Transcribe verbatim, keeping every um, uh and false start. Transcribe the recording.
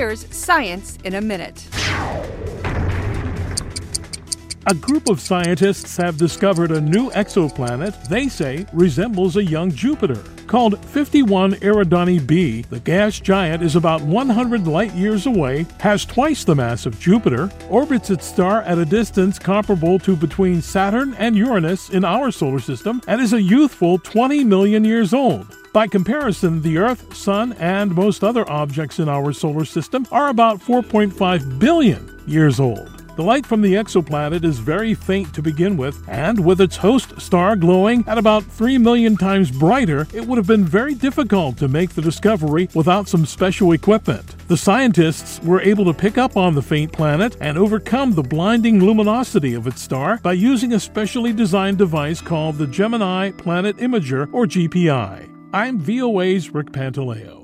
Here's Science in a Minute. A group of scientists have discovered a new exoplanet they say resembles a young Jupiter. Called fifty-one Eridani b, the gas giant is about one hundred light-years away, has twice the mass of Jupiter, orbits its star at a distance comparable to between Saturn and Uranus in our solar system, and is a youthful twenty million years old. By comparison, the Earth, Sun, and most other objects in our solar system are about four point five billion years old. The light from the exoplanet is very faint to begin with, and with its host star glowing at about three million times brighter, it would have been very difficult to make the discovery without some special equipment. The scientists were able to pick up on the faint planet and overcome the blinding luminosity of its star by using a specially designed device called the Gemini Planet Imager, or G P I. I'm V O A's Rick Pantaleo.